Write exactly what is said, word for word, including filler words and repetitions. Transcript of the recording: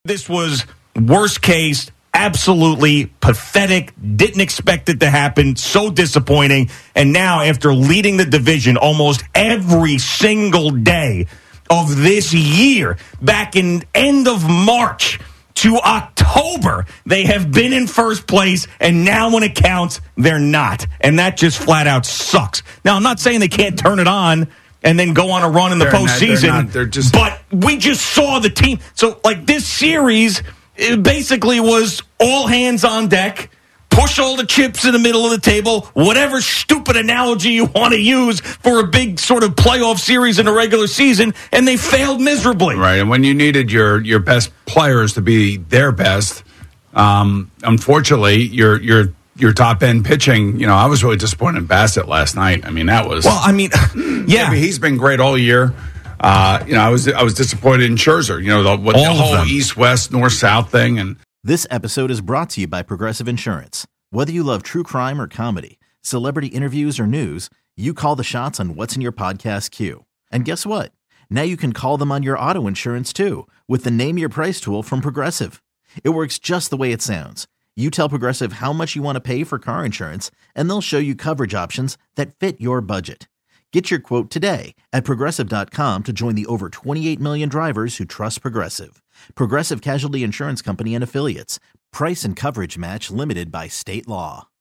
this was worst case, absolutely pathetic, didn't expect it to happen, so disappointing. And now, after leading the division almost every single day of this year, back in end of March to October, they have been in first place, and now when it counts, they're not. And that just flat out sucks. Now, I'm not saying they can't turn it on and then go on a run in the they're postseason, not, they're not, they're just... but we just saw the team. So, like, this series, it basically was all hands on deck, push all the chips in the middle of the table, whatever stupid analogy you want to use for a big sort of playoff series in a regular season, and they failed miserably. Right, and when you needed your, your best players to be their best, um, unfortunately, your your your top end pitching. You know, I was really disappointed in Bassett last night. I mean, that was well. I mean, yeah, yeah but he's been great all year. Uh, you know, I was I was disappointed in Scherzer. You know, the, what, the whole East West North South thing. And this episode is brought to you by Progressive Insurance. Whether you love true crime or comedy, celebrity interviews or news, you call the shots on what's in your podcast queue. And guess what? Now you can call them on your auto insurance too with the Name Your Price tool from Progressive. It works just the way it sounds. You tell Progressive how much you want to pay for car insurance, and they'll show you coverage options that fit your budget. Get your quote today at Progressive dot com to join the over twenty-eight million drivers who trust Progressive. Progressive Casualty Insurance Company and Affiliates. Price and coverage match limited by state law.